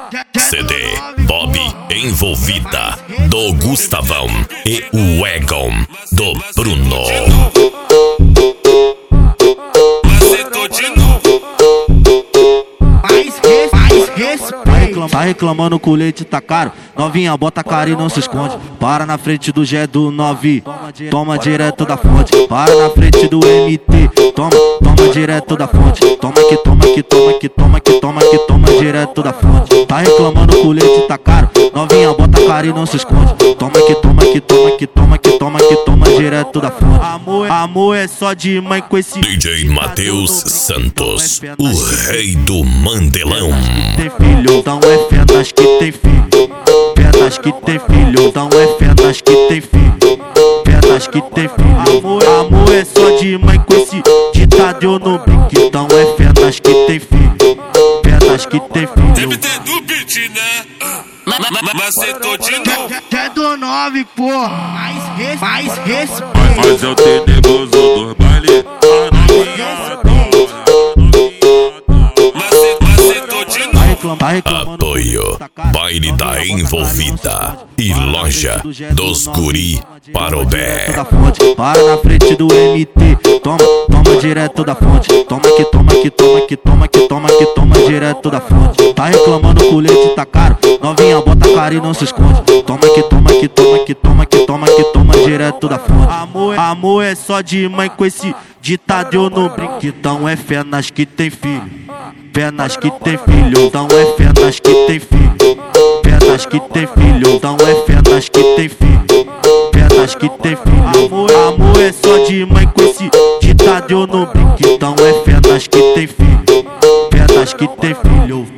CD Bob Envolvida do Gustavão e o Egon do Bruno. Tá reclamando que o leite tá caro, novinha bota a cara e não se esconde. Para na frente do G do 9, toma direto da fonte. Para na frente do MT, toma direto da fonte. Toma que toma que toma que toma que toma que toma direto da fonte. Tá reclamando que o leite tá caro, novinha bota a cara e não se esconde. Toma que toma que toma que toma que toma que toma direto da fonte. Amor é só de mãe com esse DJ Matheus Santos, o rei do Mandelão. Tem filho, então é fé nas que tem filho. Fé nas que tem filho, então é fé nas que tem filho. Fé nas que tem filho. Amor é só de mãe com esse ditado eu não brinco. Então é fé nas que tem filho. Fé nas que tem filho. Deve ter do beat, né? Macetou de novo. É do 9, porra. Mais respeito. Mas eu tenho nervoso dos baile. Macetou de novo. Apoio Baile da Envolvida e Loja dos Guri Parobé. Para na frente do MT, toma direto da fonte. Toma que toma que toma que toma que toma que toma direto da fonte. Tá reclamando que o leite tá caro, novinha bota a cara e não se esconde. Toma que toma que toma que toma que toma que toma direto da fonte. Amor é só de mãe com esse ditado eu não brinco. Então é fé nas que tem filho. Fé nas que tem filho, então é fé nas que tem filho. Fé nas que tem filho, então é fé nas que tem filho. Fé nas que tem filho. Amor é só de mãe com esse ditado eu não brinco. Então é fé nas que tem filho. Fé nas que tem filho.